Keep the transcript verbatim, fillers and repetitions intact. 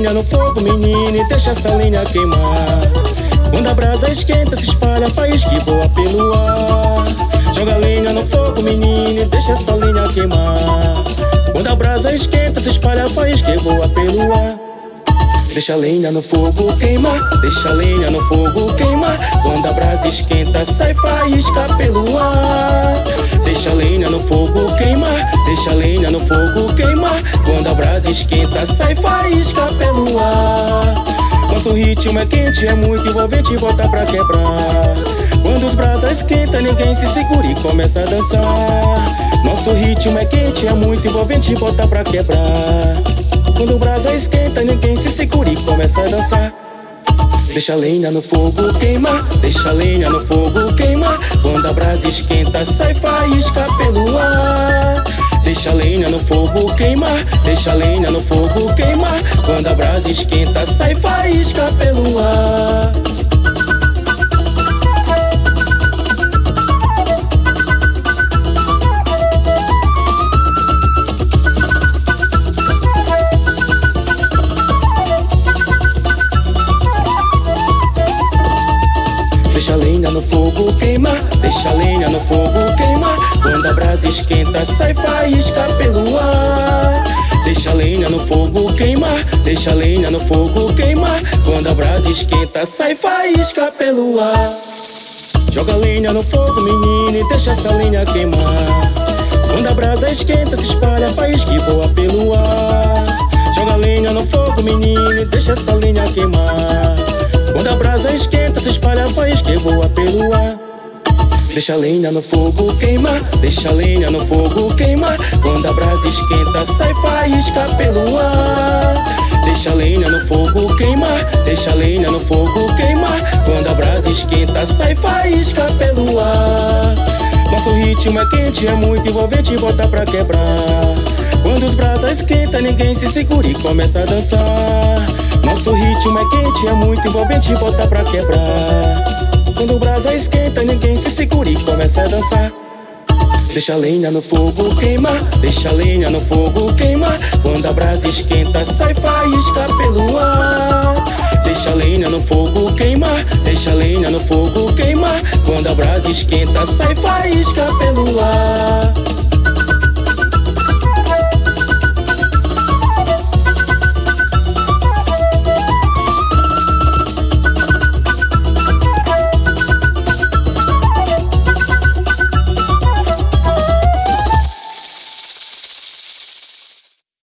lenha no fogo, menino, e deixa essa lenha queimar. Quando a brasa esquenta, se espalha, faísca que voa pelo ar. Joga lenha no fogo, menino, e deixa essa lenha queimar. Quando a brasa esquenta, se espalha, faísca que voa pelo ar. Deixa a lenha no fogo queimar, deixa a lenha no fogo queimar. Quando a brasa esquenta, sai faísca pelo ar. Deixa a lenha no fogo queimar, deixa a lenha no fogo queimar. Quando a brasa esquenta, sai faísca pelo ar. Nosso ritmo é quente, é muito envolvente e volta pra quebrar. Quando os brasas esquentam, ninguém se segura e começa a dançar. Nosso ritmo é quente, é muito envolvente e volta pra quebrar. Quando o brasa esquenta, ninguém se segura e começa a dançar. Deixa a lenha no fogo queimar, deixa a lenha no fogo queimar. Quando a brasa esquenta, sai faísca pelo ar. Deixa a lenha no fogo queimar, deixa a lenha no fogo queimar. Quando a brasa esquenta, sai faísca pelo ar. Deixa a lenha no fogo queimar, deixa a lenha no fogo queimar. Quando a brasa esquenta, sai faísca pelo ar. Deixa a lenha no fogo queimar, deixa a lenha no fogo queimar. Quando a brasa esquenta, sai faísca pelo ar. Joga a lenha no fogo, menino, e deixa essa lenha queimar. Quando a brasa esquenta, se espalha, faísca que voa pelo ar. Joga a lenha no fogo, menino, e deixa essa lenha queimar. Quando a brasa esquenta, se espalha, faísca que voa pelo ar. Deixa a lenha no fogo queimar, deixa a lenha no fogo queimar. Quando a brasa esquenta, sai faísca pelo ar. Deixa a lenha no fogo queimar, deixa a lenha no fogo queimar. Quando a brasa esquenta, sai faísca pelo ar. Nosso ritmo é quente, é muito envolvente e volta pra quebrar. Quando os brasas esquentam, ninguém se segura e começa a dançar. Nosso ritmo é quente, é muito envolvente e volta pra quebrar. Quando o brasa esquenta, ninguém se segura e começa a dançar. Deixa a lenha no fogo queimar, deixa a lenha no fogo queimar. Quando a brasa esquenta, sai faísca pelo ar. Deixa a lenha no fogo queimar, deixa a lenha no fogo queimar. Quando a brasa esquenta, sai faísca pelo ar.